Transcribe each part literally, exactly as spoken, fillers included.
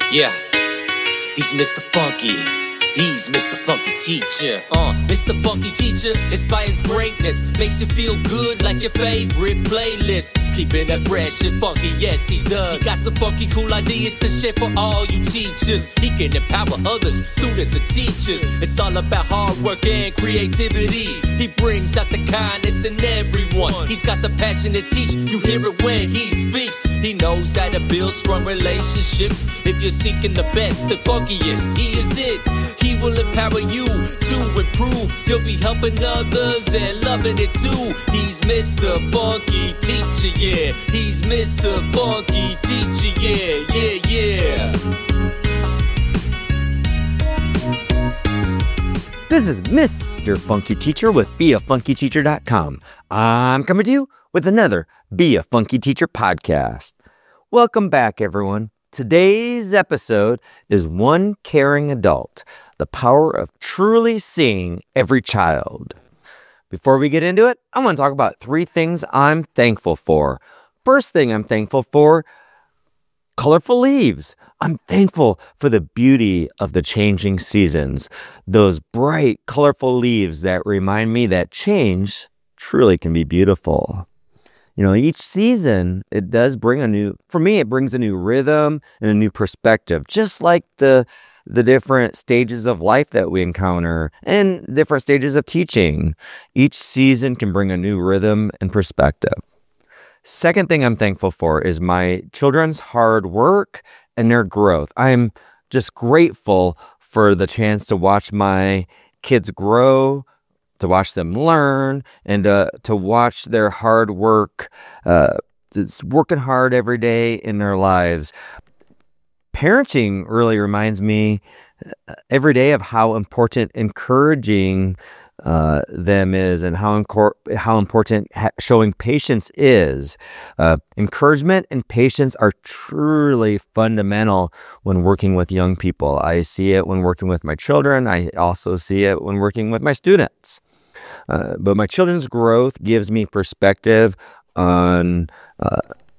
Yeah, he's Mister Funky. He's Mister Funky Teacher. Uh, Mister Funky Teacher inspires greatness, makes you feel good like your favorite playlist. Keeping that fresh and funky, yes he does. He got some funky cool ideas to share for all you teachers. He can empower others, students and teachers. It's all about hard work and creativity. He brings out the kindness in everyone. He's got the passion to teach, you hear it when he speaks. He knows how to build strong relationships. If you're seeking the best, the funkiest, he is it. He will empower you to improve. You'll be helping others and loving it too. He's Mister Funky Teacher, yeah. He's Mister Funky Teacher, yeah, yeah, yeah. This is Mister Funky Teacher with be a funky teacher dot com. I'm coming to you with another Be a Funky Teacher podcast. Welcome back, everyone. Today's episode is One Caring Adult, the power of truly seeing every child. Before we get into it, I want to talk about three things I'm thankful for. First thing I'm thankful for, colorful leaves. I'm thankful for the beauty of the changing seasons. Those bright, colorful leaves that remind me that change truly can be beautiful. You know, each season, it does bring a new, for me, it brings a new rhythm and a new perspective, just like the the different stages of life that we encounter and different stages of teaching. Each season can bring a new rhythm and perspective. Second thing I'm thankful for is my children's hard work and their growth. I'm just grateful for the chance to watch my kids grow, to watch them learn, and uh, to watch their hard work, uh, it's working hard every day in their lives. Parenting really reminds me every day of how important encouraging uh, them is, and how incor- how important ha- showing patience is. Uh, encouragement and patience are truly fundamental when working with young people. I see it when working with my children. I also see it when working with my students. Uh, but my children's growth gives me perspective on uh,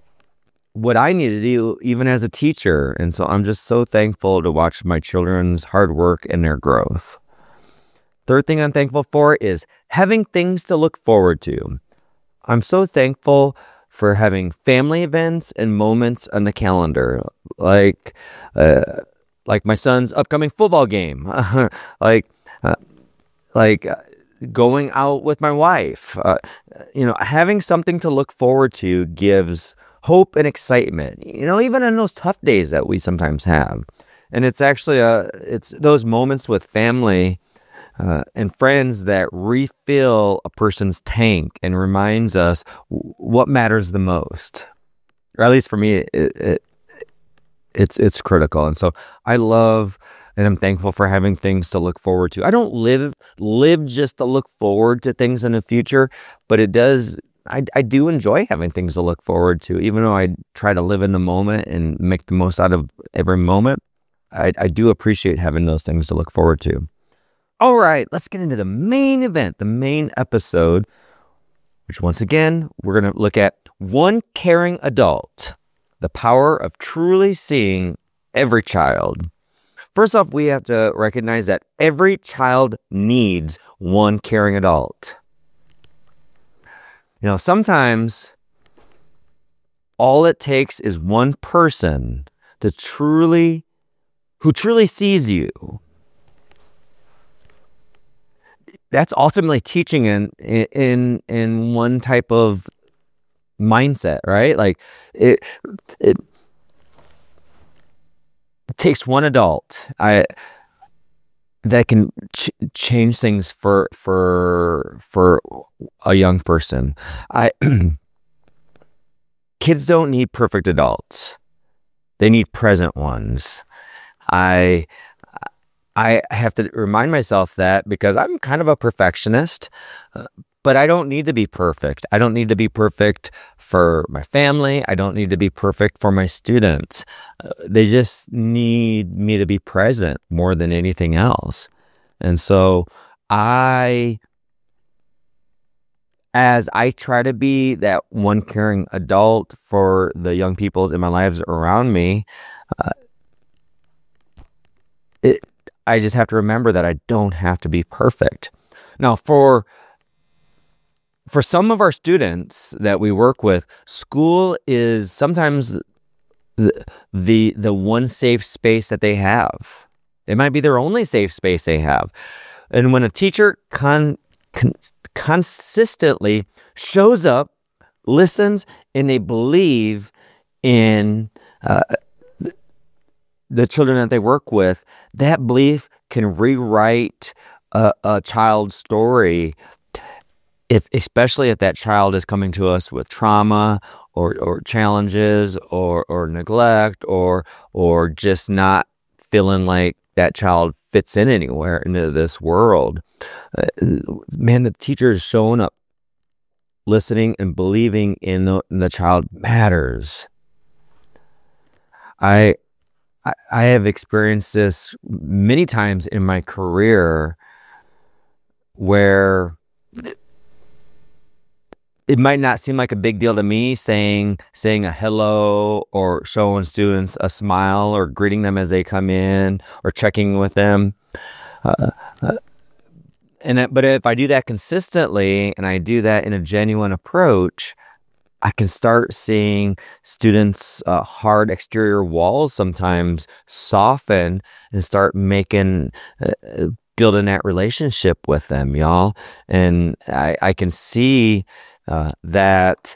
what I need to do even as a teacher. And so I'm just so thankful to watch my children's hard work and their growth. Third thing I'm thankful for is having things to look forward to. I'm so thankful for having family events and moments on the calendar, like uh, like my son's upcoming football game, like uh, like. Uh, going out with my wife. Uh, you know, having something to look forward to gives hope and excitement, you know, even in those tough days that we sometimes have. And it's actually, a, it's those moments with family uh, and friends that refill a person's tank and reminds us what matters the most. Or at least for me, it, it, it's, it's critical. And so I love and I'm thankful for having things to look forward to. I don't live live just to look forward to things in the future, but it does. I, I do enjoy having things to look forward to, even though I try to live in the moment and make the most out of every moment. I, I do appreciate having those things to look forward to. All right, let's get into the main event, the main episode, which once again, we're going to look at One Caring Adult, the power of truly seeing every child. First off, we have to recognize that every child needs one caring adult. You know, sometimes all it takes is one person to truly, who truly sees you. That's ultimately teaching in in in one type of mindset, right? Like it it. It takes one adult I that can ch- change things for for for a young person. I kids don't need perfect adults; they need present ones. I I have to remind myself that because I'm kind of a perfectionist. Uh, But I don't need to be perfect. I don't need to be perfect for my family. I don't need to be perfect for my students. Uh, they just need me to be present more than anything else. And so I, as I try to be that one caring adult for the young people in my lives around me, uh, I just have to remember that I don't have to be perfect. Now, for for some of our students that we work with, school is sometimes the the, the one safe space that they have. It might be their only safe space they have. And when a teacher con, con, consistently shows up, listens, and they believe in uh, the children that they work with, that belief can rewrite a, a child's story, if especially if that child is coming to us with trauma or, or challenges or, or neglect or or just not feeling like that child fits in anywhere into this world. Uh, man, the teacher is showing up, listening and believing in the, in the child matters. I, I I have experienced this many times in my career where it might not seem like a big deal to me saying saying a hello or showing students a smile or greeting them as they come in or checking with them. Uh, uh, and it, but if I do that consistently and I do that in a genuine approach, I can start seeing students' uh, hard exterior walls sometimes soften and start making, uh, building that relationship with them, y'all. And I, I can see uh, that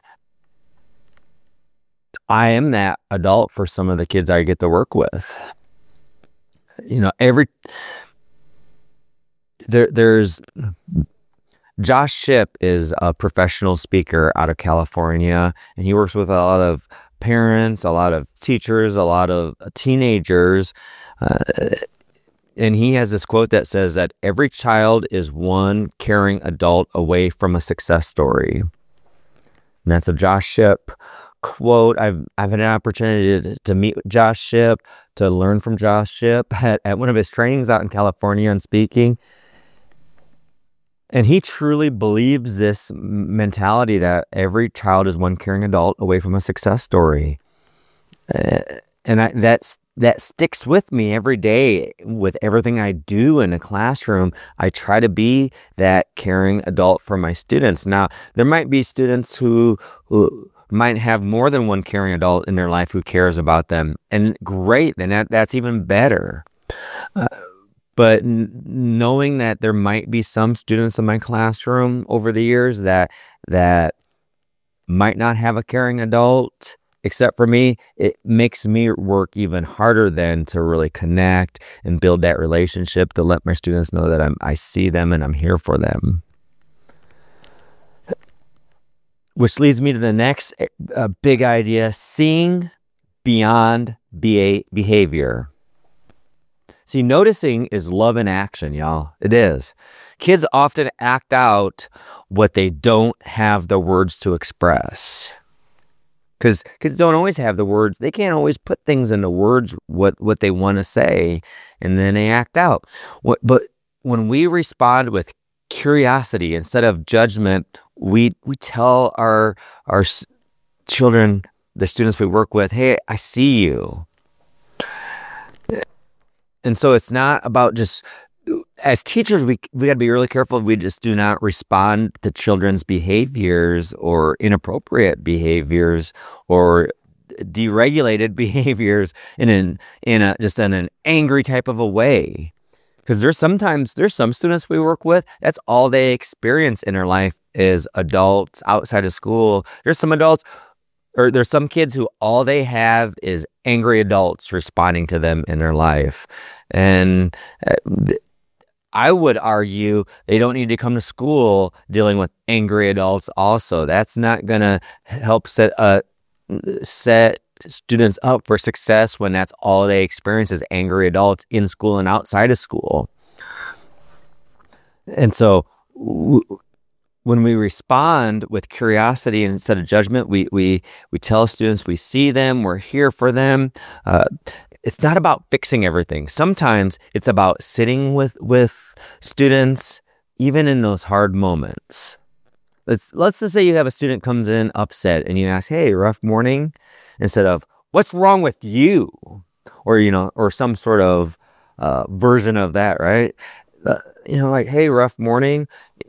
I am that adult for some of the kids I get to work with. You know, every there there's. Josh Shipp is a professional speaker out of California, and he works with a lot of parents, a lot of teachers, a lot of teenagers. Uh, and he has this quote that says that every child is one caring adult away from a success story. And that's a Josh Shipp quote. I've I've had an opportunity to, to meet with Josh Shipp, to learn from Josh Shipp at, at one of his trainings out in California on speaking. And he truly believes this mentality that every child is one caring adult away from a success story. Uh, and I, that's, that sticks with me every day with everything I do in a classroom. I try to be that caring adult for my students. Now, there might be students who, who might have more than one caring adult in their life who cares about them. And great, then that, that's even better. Uh, But n- knowing that there might be some students in my classroom over the years that that might not have a caring adult except for me, it makes me work even harder then to really connect and build that relationship, to let my students know that I'm I see them and I'm here for them. Which leads me to the next uh, big idea: seeing beyond be- behavior. See, noticing is love in action, y'all. It is. Kids often act out what they don't have the words to express. Because kids don't always have the words. They can't always put things into words, what, what they want to say, and then they act out. What, but when we respond with curiosity instead of judgment, we we tell our our children, the students we work with, hey, I see you. And so it's not about just, as teachers, we we got to be really careful. We just do not respond to children's behaviors or inappropriate behaviors or deregulated behaviors in an in a just in an angry type of a way. Because there's sometimes there's some students we work with, that's all they experience in their life is adults outside of school. There's some adults. Or there's some kids who all they have is angry adults responding to them in their life. And uh, I would argue they don't need to come to school dealing with angry adults also. That's not going to help set uh, set students up for success when that's all they experience is angry adults in school and outside of school. And so w- when we respond with curiosity instead of judgment, we we we tell students we see them, we're here for them. Uh, it's not about fixing everything. Sometimes it's about sitting with with students, even in those hard moments. Let's let's just say you have a student comes in upset, and you ask, "Hey, rough morning," instead of "What's wrong with you?" or you know, or some sort of uh, version of that, right? Uh, you know, like, hey, rough morning.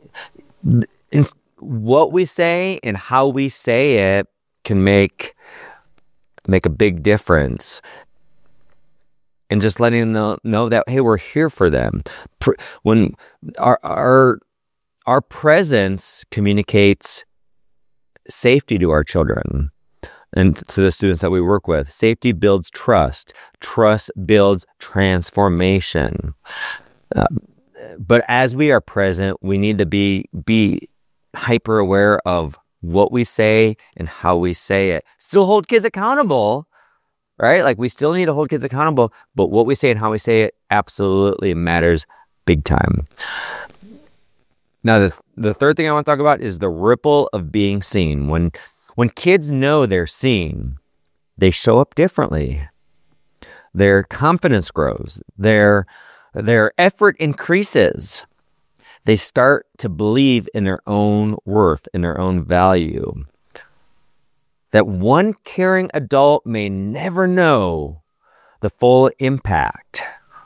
In what we say and how we say it can make make a big difference. And just letting them know, know that, hey, we're here for them. When our our our presence communicates safety to our children and to the students that we work with. Safety builds trust. Trust builds transformation. Uh, but as we are present, we need to be be hyper aware of what we say and how we say it. Still hold kids accountable, right? Like, we still need to hold kids accountable, but what we say and how we say it absolutely matters big time. Now, the, the third thing I want to talk about is the ripple of being seen. When when kids know they're seen, they show up differently. Their confidence grows. Their, their effort increases. They start to believe in their own worth, in their own value. That one caring adult may never know the full impact,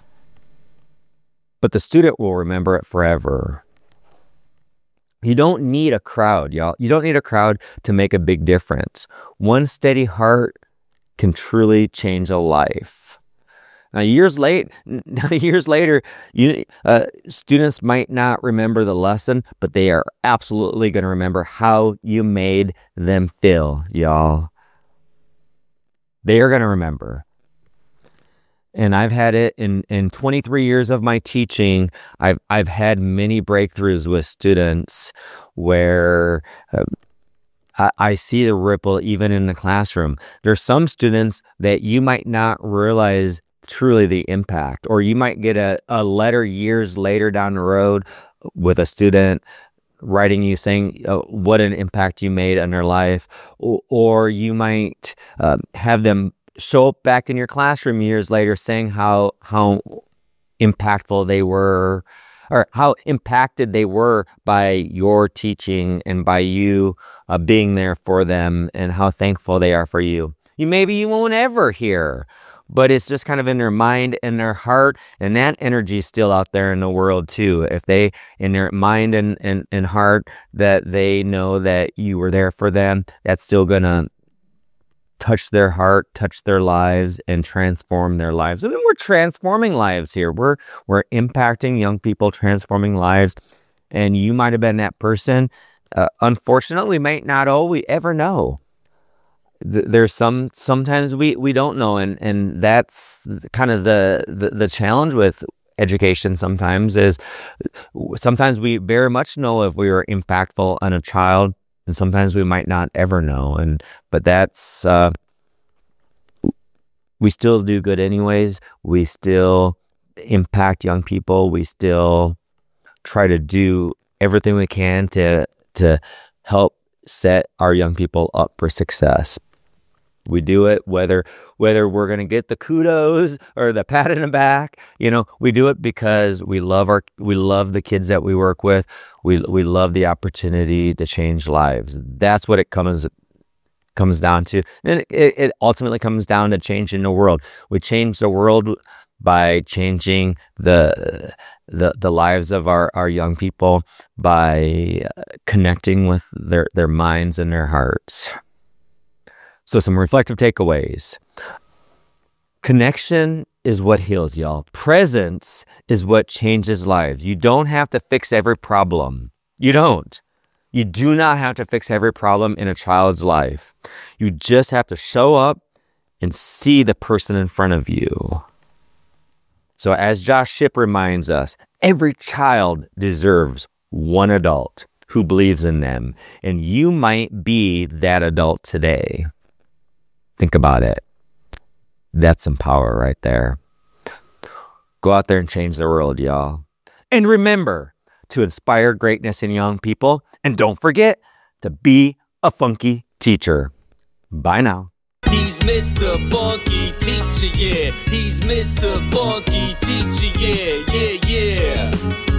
but the student will remember it forever. You don't need a crowd, y'all. You don't need a crowd to make a big difference. One steady heart can truly change a life. Now, years late, years later, you, uh, students might not remember the lesson, but they are absolutely going to remember how you made them feel, y'all. They are going to remember. And I've had it in, in twenty-three years of my teaching. I've I've had many breakthroughs with students where uh, I, I see the ripple even in the classroom. There's some students that you might not realize truly the impact, or you might get a, a letter years later down the road with a student writing you saying uh, what an impact you made on their life, or, or you might uh, have them show up back in your classroom years later saying how how impactful they were, or how impacted they were by your teaching and by you uh, being there for them, and how thankful they are for you. You maybe you won't ever hear, but it's just kind of in their mind and their heart, and that energy is still out there in the world too. If they, in their mind and, and, and heart, that they know that you were there for them, that's still gonna touch their heart, touch their lives, and transform their lives. I mean, we're transforming lives here. We're we're impacting young people, transforming lives, and you might have been that person. Uh, unfortunately, might not always ever know. There's some sometimes we we don't know, and and that's kind of the, the the challenge with education. Sometimes is sometimes we very much know if we were impactful on a child, and sometimes we might not ever know. And but that's uh, we still do good anyways. We still impact young people. We still try to do everything we can to to help set our young people up for success. We do it whether whether we're going to get the kudos or the pat in the back. You know, we do it because we love our we love the kids that we work with. We we love the opportunity to change lives. That's what it comes comes down to, and it, it ultimately comes down to changing the world. We change the world by changing the the the lives of our, our young people, by connecting with their their minds and their hearts. So some reflective takeaways. Connection is what heals, y'all. Presence is what changes lives. You don't have to fix every problem. You don't. You do not have to fix every problem in a child's life. You just have to show up and see the person in front of you. So as Josh Shipp reminds us, every child deserves one adult who believes in them. And you might be that adult today. Think about it. That's some power right there. Go out there and change the world, y'all. And remember to inspire greatness in young people. And don't forget to be a funky teacher. Bye now. He's Mister Funky Teacher, yeah. He's Mister Funky Teacher, yeah, yeah, yeah.